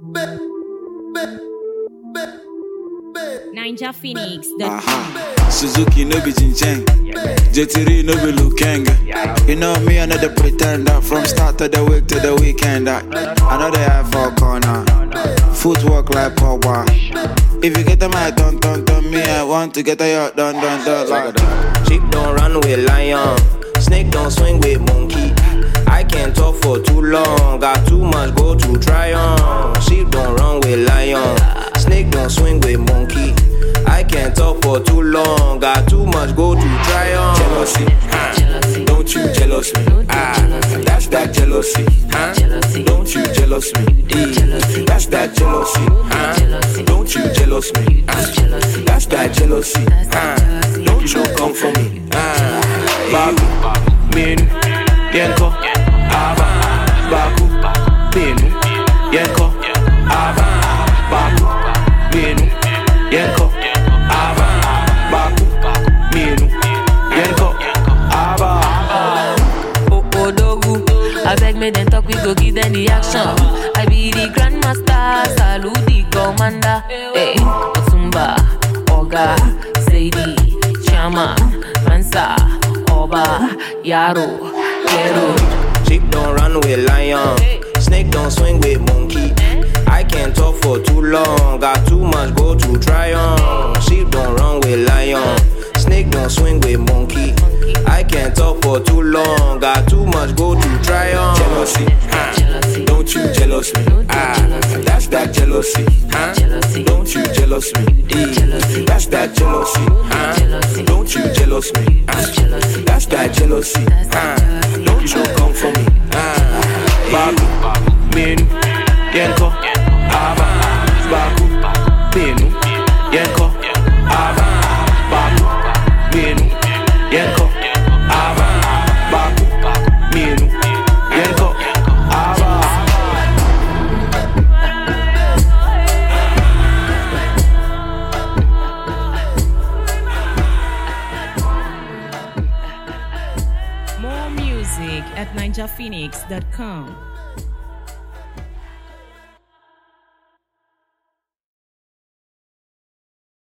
NinjaPhoenix.com. Suzuki no be Jincheng, JT no be Lukenga. You know me, another pretender. From start of the week to the weekend. I know they have for corner. Footwork like power. If you get them, I don't, me. I want to get a yacht, done. Like sheep don't run with lion. Snake don't swing with monkey. I can't talk for too long. Got too much go to try on. Sheep don't run with lion. Snake don't swing with monkey. I can't talk for too long. Got too much go to try on. Jealousy, don't you jealous me? That's that jealousy, Don't you jealous me? That's that jealousy, Don't you jealous me? That's that jealousy, Don't you come for me? Baku, minu, yenko, ava. Baku, minu, yenko, ava. Baku, minu, yenko, ava. Baku, minu, yenko, ava. Oh, dogu, I beg me then talk, we go give them the action. I be the grandmaster, salute the commander. Hey, Otumba, Oga, Sadie, Chama, Mansa, Oba, Yaro, Kero. Sheep don't run with lion. Snake don't swing with monkey. I can't talk for too long. Got too much go to try on. Sheep don't run with lion. Snake don't swing with monkey. I can't talk for too long. Got too much go to try on. Jealousy, don't you jealous me? That's that jealousy, Don't you jealous me? That's that jealousy, Don't you jealous me? That's that jealousy, Don't you come for me? Baku, minu, yenko, ava. Baku, minu, yenko, ava. Baku, minu, yenko, ava. Baku, minu, yenko, ava. More music at NinjaPhoenix.com.